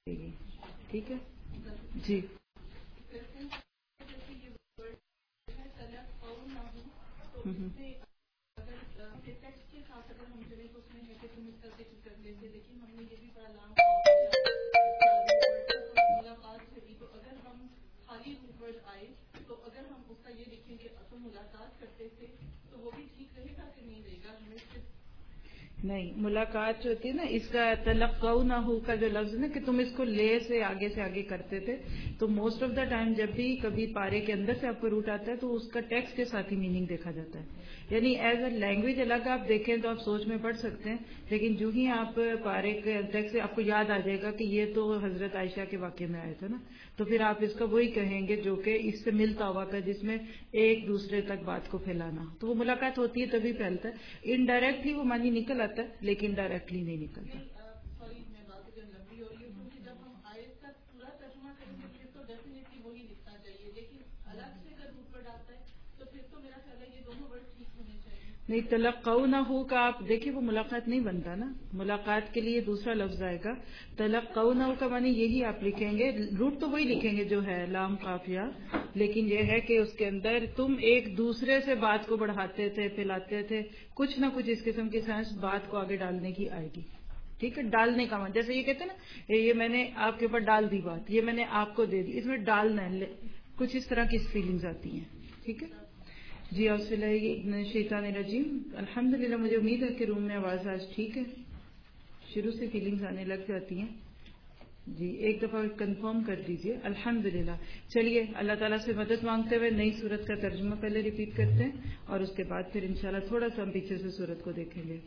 ٹھیک ہے جی. نہیں ملاقات جو ہوتی ہے نا اس کا تلقونہ کا جو لفظ نا کہ تم اس کو لے سے آگے کرتے تھے تو موسٹ آف دا ٹائم جب بھی کبھی پارے کے اندر سے آپ کو روٹ آتا ہے تو اس کا ٹیکسٹ کے ساتھ ہی میننگ دیکھا جاتا ہے. یعنی ایز اے لینگویج الگ آپ دیکھیں تو آپ سوچ میں پڑھ سکتے ہیں لیکن جو ہی آپ پارے کے ٹیکسٹ سے آپ کو یاد آ جائے گا کہ یہ تو حضرت عائشہ کے واقعے میں آیا تھا نا تو پھر آپ اس کا وہی کہیں گے جو کہ اس سے ملتا ہوا تھا جس میں ایک دوسرے تک بات کو پھیلانا. تو وہ ملاقات ہوتی ہے تبھی پھیلتا ہے. انڈائریکٹلی وہ معنی نکل آتا ہے لیکن ڈائریکٹلی نہیں نکلتا. نہیں تلقونہ کا آپ دیکھیے وہ ملاقات نہیں بنتا نا. ملاقات کے لیے دوسرا لفظ آئے گا. تلقونہ کا معنی یہی آپ لکھیں گے روٹ تو وہی لکھیں گے جو ہے لام قافیہ لیکن یہ ہے کہ اس کے اندر تم ایک دوسرے سے بات کو بڑھاتے تھے پھیلاتے تھے کچھ نہ کچھ اس قسم کی سائنس بات کو آگے ڈالنے کی آئے گی. ٹھیک ہے ڈالنے کا معنی جیسے یہ کہتے ہیں نا یہ میں نے آپ کے اوپر ڈال دی بات یہ میں نے آپ کو دے دی اس میں ڈالنا ہے کچھ اس طرح کی فیلنگز آتی ہیں. ٹھیک ہے جی. اعوذ باللہ من الشیطان الرجیم. الحمدللہ مجھے امید ہے کہ روم میں آواز آج ٹھیک ہے. شروع سے فیلنگز آنے لگ جاتی ہیں جی. ایک دفعہ کنفرم کر دیجئے. الحمدللہ. چلیے اللہ تعالیٰ سے مدد مانگتے ہوئے نئی صورت کا ترجمہ پہلے ریپیٹ کرتے ہیں اور اس کے بعد پھر انشاءاللہ تھوڑا سا ہم پیچھے سے صورت کو دیکھیں گے.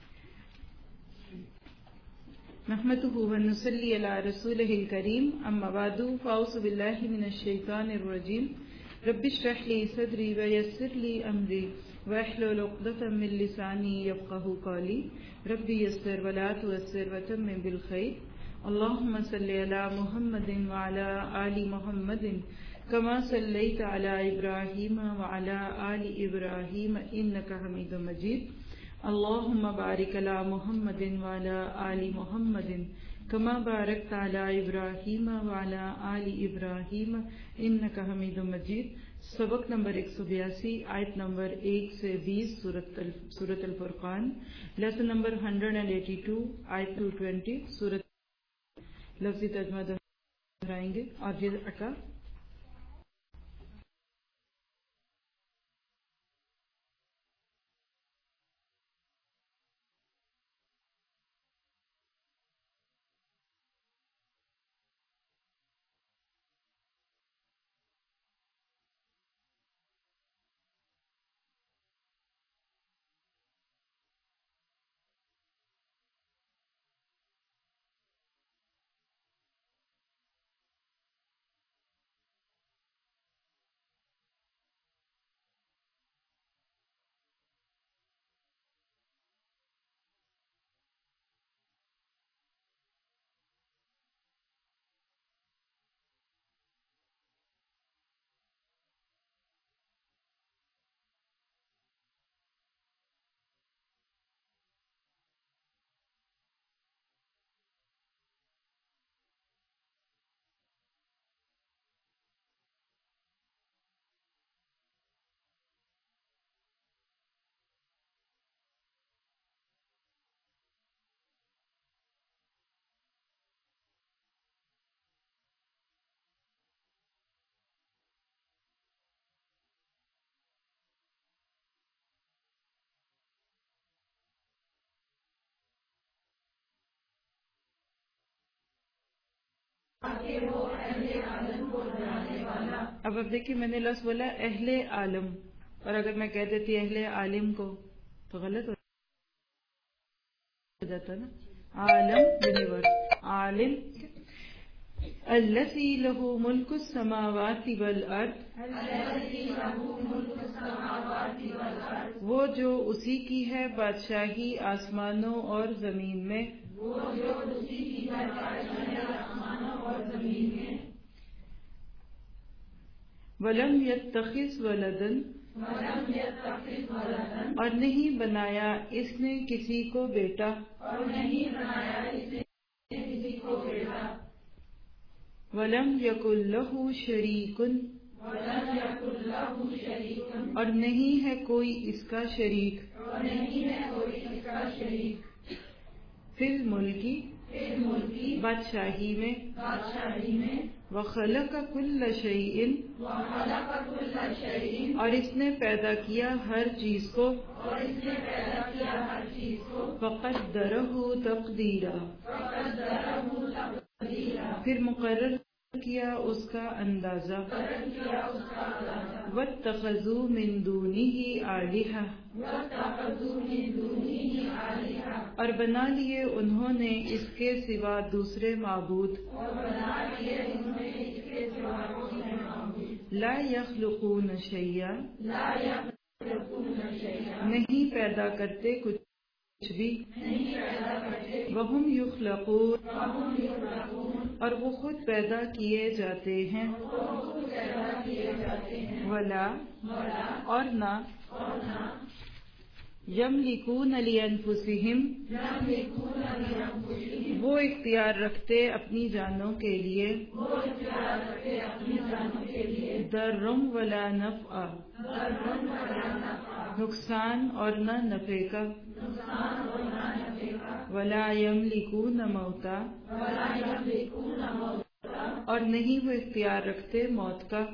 نحمده ونصلي على رسوله الكريم اما بعد فاعوذ بالله من الشيطان الرجيم. رب اشرح لي صدري ويسر لي امري واحلل عقدة من لساني يفقهوا قولي. رب يسر ولا تعسر وتمم بالخير. اللهم صل على محمد وعلى آل محمد كما صليت على إبراهيم وعلى آل إبراهيم إنك حميد مجيد. اللهم بارك على محمد وعلى آل محمد كما باركت على إبراهيم وعلى آل إبراهيم إنك حميد مجيد. سبق نمبر 182 آیت نمبر 1 سے 20 سورۃ الفرقان. لیسن نمبر 182 آیت 220 سورۃ. لفظی ترجمہ دہرائیں گے اور یہ اٹا اب دیکھیے میں نے لفظ بولا اہل عالم اور اگر میں کہہ دیتی اہل عالم کو تو غلط ہو جاتا نا. عالم یونیورس عالم الذی لہ ملک السماوات والارض وہ جو اسی کی ہے بادشاہی آسمانوں اور زمین میں. وَلَمْ يَتَّخِذْ وَلَدًا اور نہیں بنایا اس نے کسی کو بیٹا. وَلَمْ يَكُنْ لَهُ شَرِيكٌ اور نہیں ہے کوئی اس کا شریک فی الملکی بادشاہی میں وَخَلَقَ كُلَّ شَيْءٍ اور اس نے پیدا کیا ہر چیز کو فَقَدَّرَهُ تَقْدِيرًا پھر مقرر کیا اس کا اندازہ وَاتَّخَذُوا مِن دُونِهِ آلِهَةً اور بنا لیے انہوں نے اس کے سوا دوسرے معبود لا يخلقون شيئا نہیں پیدا کرتے کچھ بھی وهم يخلقون اور وہ خود پیدا کیے جاتے ہیں ولا اور نہ یملکون لانفسہم وہ اختیار رکھتے اپنی جانوں کے لیے ضرم ولا نفع نقصان اور نہ نفع کا ولا یملکون موتا اور نہیں وہ اختیار رکھتے موت کا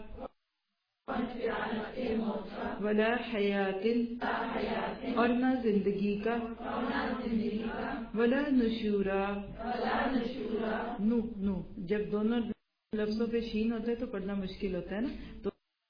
ولا حیات اور نہ زندگی کا ولا نشورا نو جب دونوں لفظوں پہ شین ہوتا ہے تو پڑھنا مشکل ہوتا ہے نا تو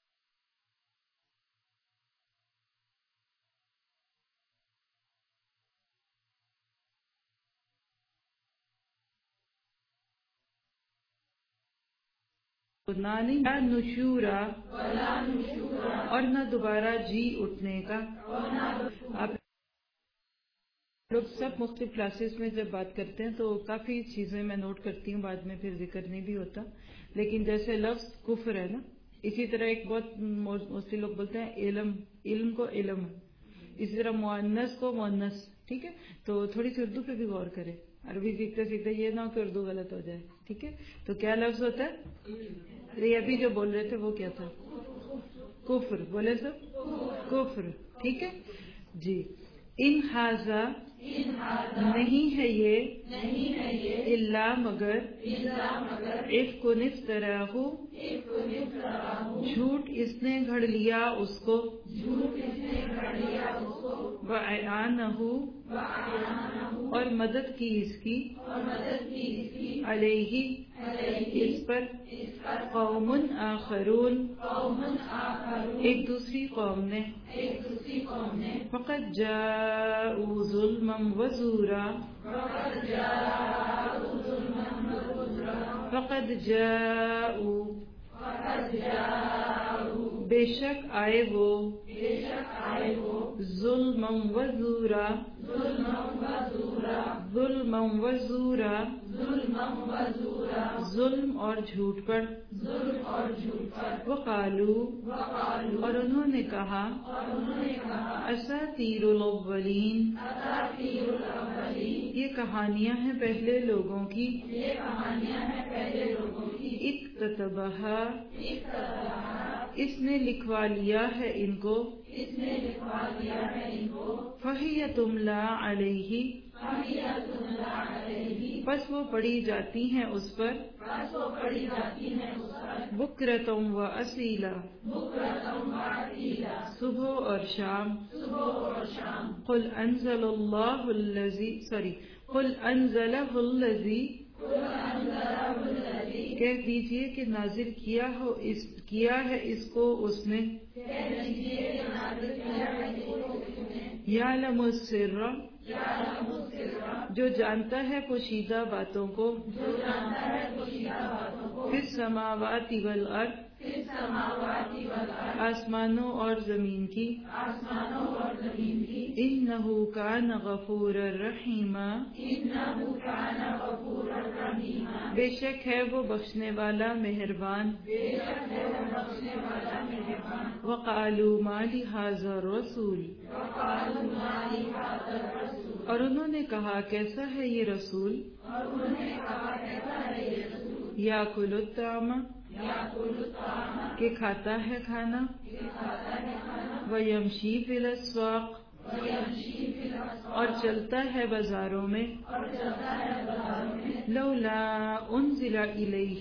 نشورا اور نہ دوبارہ جی اٹھنے کا آپ لوگ سب مختلف کلاسز میں جب بات کرتے ہیں تو کافی چیزیں میں نوٹ کرتی ہوں بعد میں پھر ذکر نہیں بھی ہوتا لیکن جیسے لفظ کفر ہے نا اسی طرح ایک بہت موسٹلی لوگ بولتے ہیں علم کو علم اسی طرح مؤنث کو مؤنث ٹھیک ہے تو تھوڑی سی اردو پہ بھی غور کرے عربی سیکھتے سیکھتے یہ نہ ہو کہ اردو غلط ہو جائے ٹھیک ہے تو کیا لفظ ہوتا ہے یہ ابھی جو بول رہے تھے وہ کیا تھا کفر بولے سب کفر ٹھیک ہے جی ان ھذا نہیں ہے یہ الا مگر افک افتراہ جھوٹ اس نے گھڑ لیا اس کو وَأَعَانَهُ اور مدد کی اس کی علیہ اس پر قوم آخرون ایک دوسری قوم نے فقد جاءوا ظلما وزورا فقد جاءوا بے شک آئے وہ ظلما وزورا ظلم اور جھوٹ پر وقالو اور انہوں نے کہا اساطیر الاولین یہ کہانیاں ہیں پہلے لوگوں کی اکتتبہا اس نے لکھوا لیا ہے ان کو فہی تملا علیہ پس وہ پڑھی جاتی ہیں اس پر بکرتم و اصیلا صبح اور شام قل انزلہ الذی کہہ دیجئے کہ نازل کیا ہے اس کو اس نے یعلم السر جو جانتا ہے پوشیدہ باتوں کو فی السماوات والارض آسمانوں اور زمین کی انہ کان غفورا رحیما بے شک ہے وہ بخشنے والا مہربان وقالوا ما لهذا الرسول اور انہوں نے کہا کیسا ہے یہ رسول याकुल الطعام کہ کھاتا ہے کھانا، ویمشی فی الاسواق اور چلتا ہے بازاروں میں، لولا انزل الیہ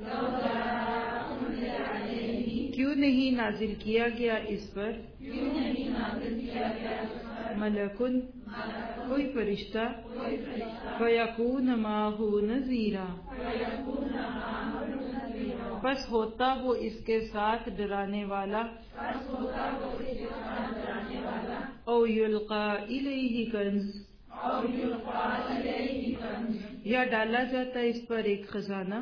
کیوں نہیں نازل کیا گیا اس پر، ملکن کوئی فرشتہ، فیکون معہ نذیرا بس ہوتا وہ اس کے ساتھ ڈرانے والا، او یلقا الیہ کنز یا ڈالا جاتا اس پر ایک خزانہ،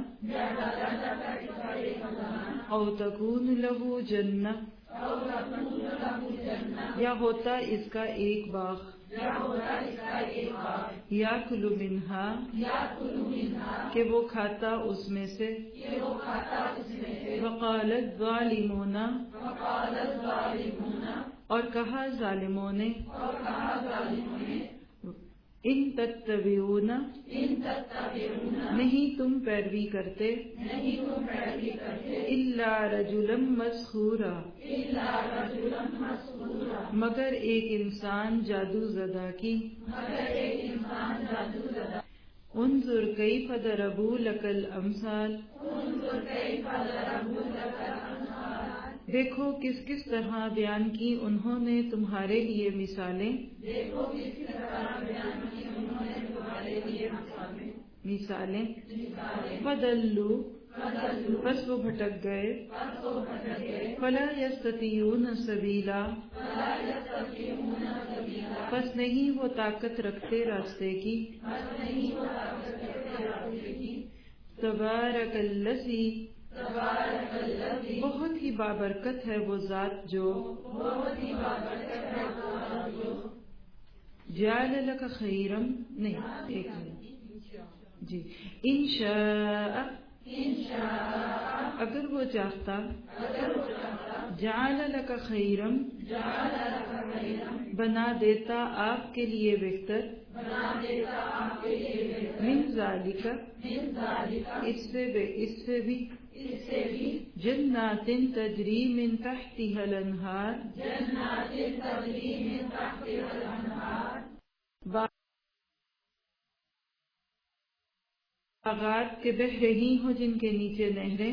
او تکون لہ جنہ یا ہوتا اس کا ایک باغ، یاکل منہا کہ وہ کھاتا اس میں سے، وقال الظالمون اور کہا ظالموں نے، ان تتبعون نہیں تم پیروی کرتے، الا رجلا مسحورا مگر ایک انسان جادو زدہ کی، انظر کیف ضربوا لک الامثال دیکھو کس کس طرح بیان کی انہوں نے تمہارے لیے مثالیں، فضلوا بس وہ بھٹک گئے، فلا یستطیعون سبیلا بس نہیں وہ طاقت رکھتے راستے کی، تبارک الذی بہت ہی بابرکت ہے وہ ذات جو، جعل لک خیرم نہیں ایک منٹ جی، انشاء اگر وہ چاہتا، جعل لک خیرم بنا دیتا آپ کے لیے بہتر، من ذالک اس سے بھی، جنات تجری من تحتها الانہار باغات کے بہ رہی ہوں جن کے نیچے نہریں،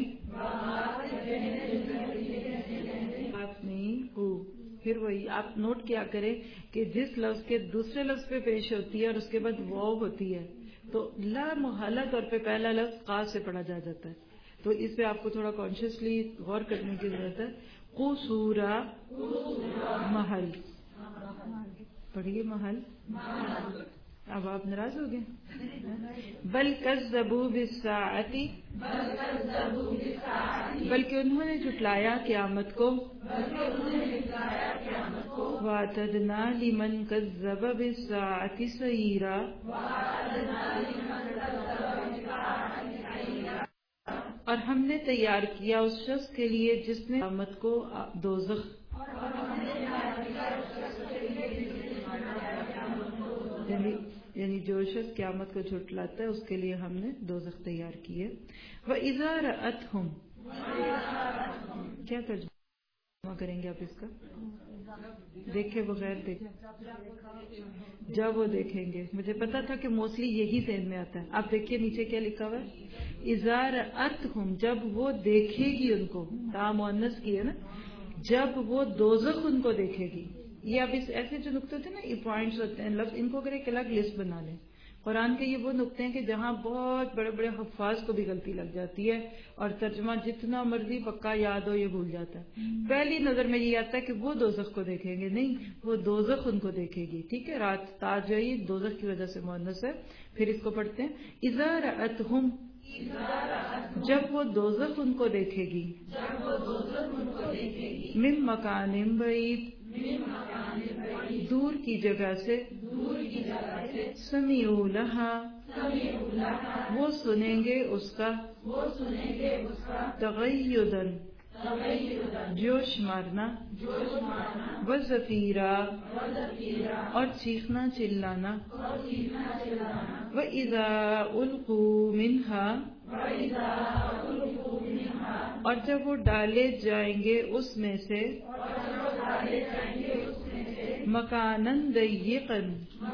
آپ نہیں ہو، پھر وہی آپ نوٹ کیا کریں کہ جس لفظ کے دوسرے لفظ پہ پیش ہوتی ہے اور اس کے بعد واو ہوتی ہے تو لا محالہ طور پہ پہلا لفظ قاف سے پڑھا جاتا ہے، تو اس پہ آپ کو تھوڑا کانشیسلی غور کرنے کی ضرورت ہے۔ قصورا محل پڑھیے، محل، اب آپ ناراض ہو گئے، بل کذبوا بالساعۃ بلکہ انہوں نے جھٹلایا قیامت کو، واعتدنا لمن کذب بالساعۃ سعیرا اور ہم نے تیار کیا اس شخص کے لیے جس نے قیامت کو دوزخ، یعنی جو شخص قیامت کو جھٹلاتا ہے اس کے لیے ہم نے دوزخ تیار کی ہے۔ وَإِذَا رَأَتْهُمْ کیا ترجمہ کریں گے آپ اس کا؟ دیکھے بغیر دیکھے، جب وہ دیکھیں گے، مجھے پتا تھا کہ موسٹلی یہی ذہن میں آتا ہے، آپ دیکھیے نیچے کیا لکھا ہوا ہے، اِذَا رَأَتْهُمْ جب وہ دیکھے گی ان کو، تا مؤنث کی ہے نا، جب وہ دوزخ ان کو دیکھے گی، یہ اب اس ایسے جو نقطے ہوتے ہیں نا، یہ پوائنٹس ہوتے ہیں، لفظ ان کو اگر ایک الگ لسٹ بنا لیں، قرآن کے یہ وہ نقطے ہیں کہ جہاں بہت بڑے بڑے حفاظ کو بھی غلطی لگ جاتی ہے اور ترجمہ جتنا مرضی پکا یاد ہو یہ بھول جاتا ہے۔ پہلی نظر میں یہ آتا ہے کہ وہ دوزخ کو دیکھیں گے، نہیں، وہ دوزخ ان کو دیکھے گی، ٹھیک ہے، رات تاج ہے دوزخ کی وجہ سے مؤنث ہے۔ پھر اس کو پڑھتے ہیں، اذا رأتہم جب وہ دوزخ ان کو دیکھے گی، من مکان بعید دور کی جگہ سے، سمعوا لہا وہ سنیں گے اس کا، تغیدن جوش مارنا، وزفیرا اور چیخنا چلانا، وَإِذَا أُلْقُوا مِنْهَا اور جب وہ ڈالے جائیں گے اس میں سے مکانن ضیقن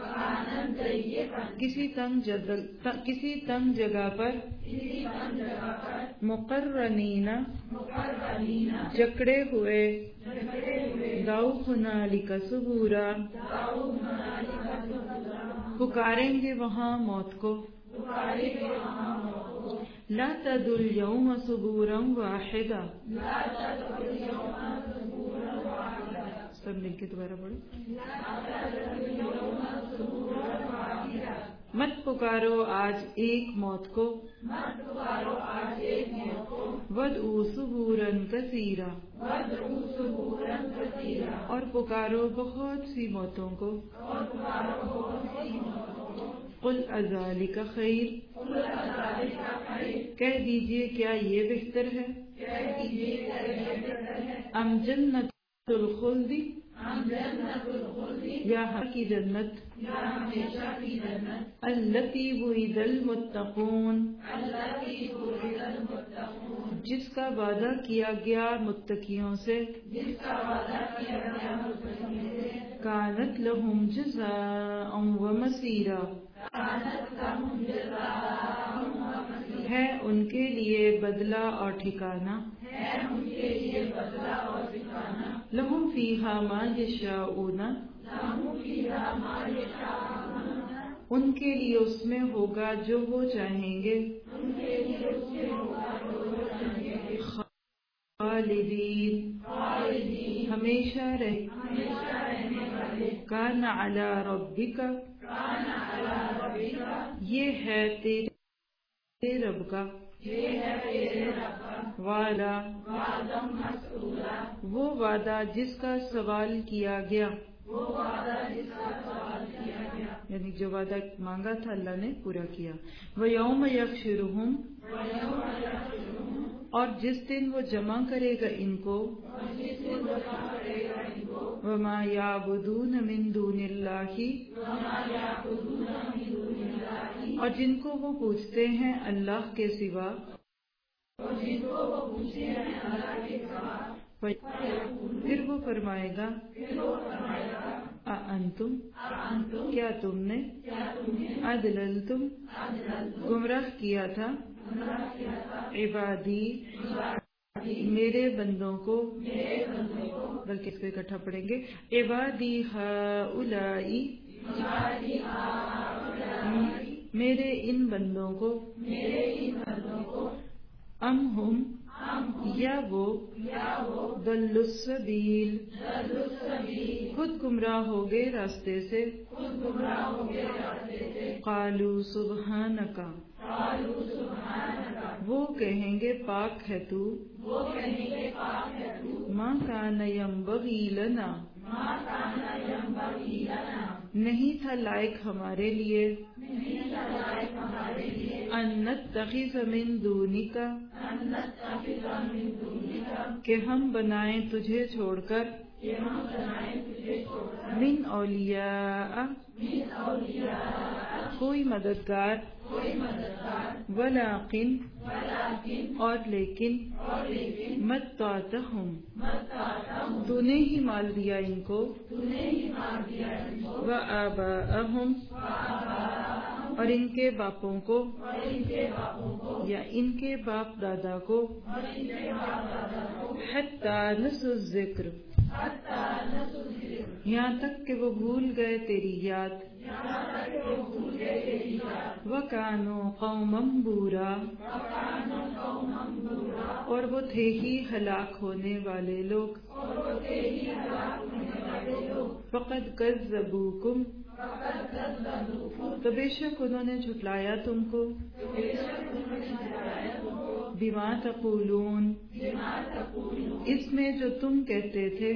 کسی تنگ جگہ پر مقرنین جکڑے ہوئے دعو ہنالک ثبورا پکاریں گے وہاں موت کو لا تدعوا اليوم ثبورا واحدا سب مل کے دوبارہ پڑھو مت پکارو آج ایک موت کو وادعوا ثبورا کثیرا اور پکارو بہت سی موتوں کو قل اذالک خیر کہہ دیجئے کیا یہ بہتر ہے ام جنت الخلد یا کی جنت التی وعد المتقون جس کا وعدہ کیا گیا متقیوں سے کانت لہم جزاء و مسیرا ہے ان کے لیے بدلہ اور ٹھکانہ لہم فیہا ما یشاؤون ان کے لیے اس میں ہوگا جو وہ چاہیں گے خالدین ہمیشہ رہے کان علی ربک یہ ہے تیرے رب کا وعدہ وہ وعدہ جس کا سوال کیا گیا یعنی جو وعدہ مانگا تھا اللہ نے پورا کیا وَيَوْمَ يَحْشُرُهُمْ اور جس دن وہ جمع کرے گا ان کو وَمَا يَعْبُدُونَ مِن دُونِ اللَّهِ اور جن کو وہ پوچھتے ہیں اللہ کے سوا پھر وہ فرمائے گا اَأَنْتُمْ کیا تم نے اَضْلَلْتُمْ گمراہ کیا تھا عبادی میرے بندوں کو بلکہ اس کو اکٹھا پڑھیں گے عبادی ہؤلائی میرے ان بندوں کو ام ہم یا وہ ضلوا السبیل خود گمراہ ہو گئے راستے سے قالوا سبحانک وہ کہیں گے پاک ہے تو ما کان ینبغی لنا نہیں تھا لائق ہمارے لیے ان نتخذ من دونک کہ ہم بنائیں تجھے چھوڑ کر من اولیاء کوئی مددگار ولیکن اور لیکن متعتہم تو نے ہی مال دیا ان کو وآباءہم اور ان کے باپوں کو یا ان کے باپ دادا کو حتی نسوا الذکر یہاں تک کہ وہ بھول گئے تیری یاد وَكَانُوا قَوْمًا بُورًا اور وہ تھے ہی ہلاک ہونے والے لوگ فَقَدْ كَذَّبُوكُمْ تو بے شک انہوں نے جھٹلایا تم کو بِمَا تَقُولُونَ اس میں جو تم کہتے تھے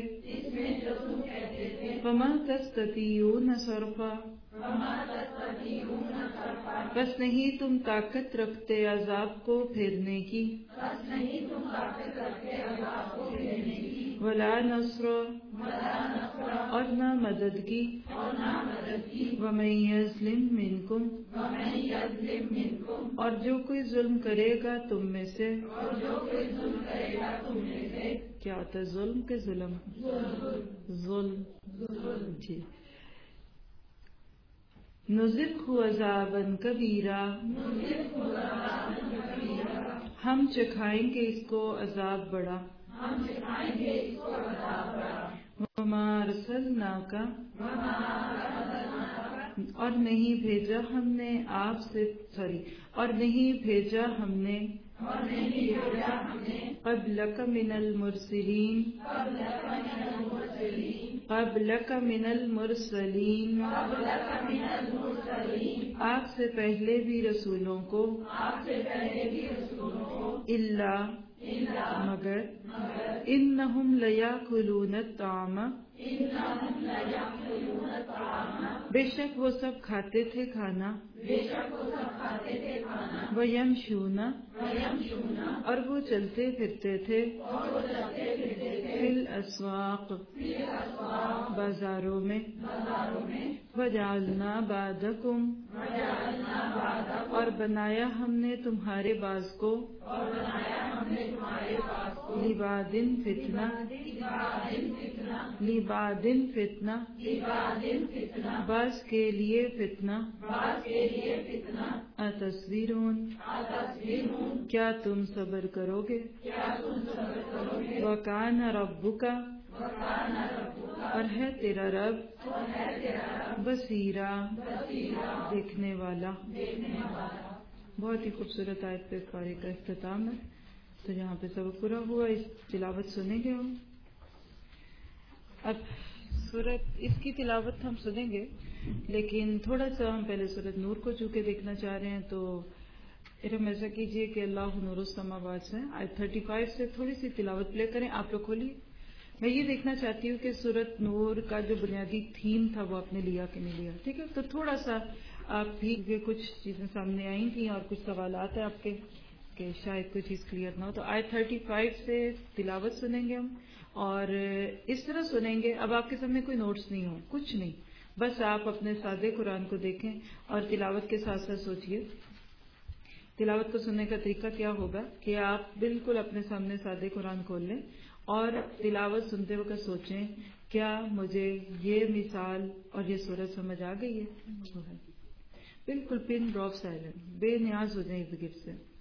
فَمَا تَسْتَطِيعُونَ صَرْفًا بس نہیں تم طاقت رکھتے عذاب کو پھیرنے کی، ولا نصر اور نہ مدد کی، ومن یظلم منکم اور جو کوئی ظلم کرے گا تم میں سے، کیا ہوتا ہے ظلم کے ظلم؟ ظلم جی، نذقہ عذابا کبیرا ہم چکھائیں گے اس کو عذاب بڑا، وما ارسلناک اور نہیں بھیجا ہم نے آپ سے اور نہیں بھیجا ہم نے قبلک من المرسلین آپ سے پہلے بھی رسولوں کو، الا مگر، انہم لیاکلون الطعام بے شک وہ سب کھاتے تھے کھانا، ویمشون اور وہ چلتے پھرتے تھے، فی الاسواق بازاروں میں، وجعلنا بعضکم اور بنایا ہم نے تمہارے بعض کو، لبعض فتنہ بعض کے لیے فتنہ، اتصبرون کیا تم صبر کرو گے، وکان ربک اور ہے تیرا رب، بصیرا دیکھنے والا۔ بہت ہی خوبصورت آیت پہ پارے کا اختتام ہے۔ تو یہاں پہ سبق پورا ہوا، اس تلاوت سنیں گے ہم۔ اب سورت اس کی تلاوت ہم سنیں گے، لیکن تھوڑا سا ہم پہلے سورت نور کو چونکہ دیکھنا چاہ رہے ہیں، تو ارم ایسا کیجئے کہ اللہ نور السماوات سے آیت 35 سے تھوڑی سی تلاوت پلے کریں۔ آپ لوگ کھولیے۔ میں یہ دیکھنا چاہتی ہوں کہ سورت نور کا جو بنیادی تھیم تھا وہ آپ نے لیا کہ نہیں لیا، ٹھیک ہے؟ تو تھوڑا سا آپ بھی کچھ چیزیں سامنے آئی تھیں اور کچھ سوالات ہیں آپ کے کہ شاید کوئی چیز کلیئر نہ ہو، تو آیت 35 سے تلاوت سنیں گے ہم، اور اس طرح سنیں گے۔ اب آپ کے سامنے کوئی نوٹس نہیں ہو، کچھ نہیں، بس آپ اپنے سادے قرآن کو دیکھیں اور تلاوت کے ساتھ ساتھ سوچئے تلاوت کو سننے کا طریقہ کیا ہوگا کہ آپ بالکل اپنے سامنے سادے قرآن کھول لیں اور تلاوت سنتے وقت سوچیں کیا مجھے یہ مثال اور یہ صورت سمجھ آ گئی ہے؟ بالکل پن ڈراپ سائلنٹ، بے نیاز ہو جائیں اس گفٹ سے۔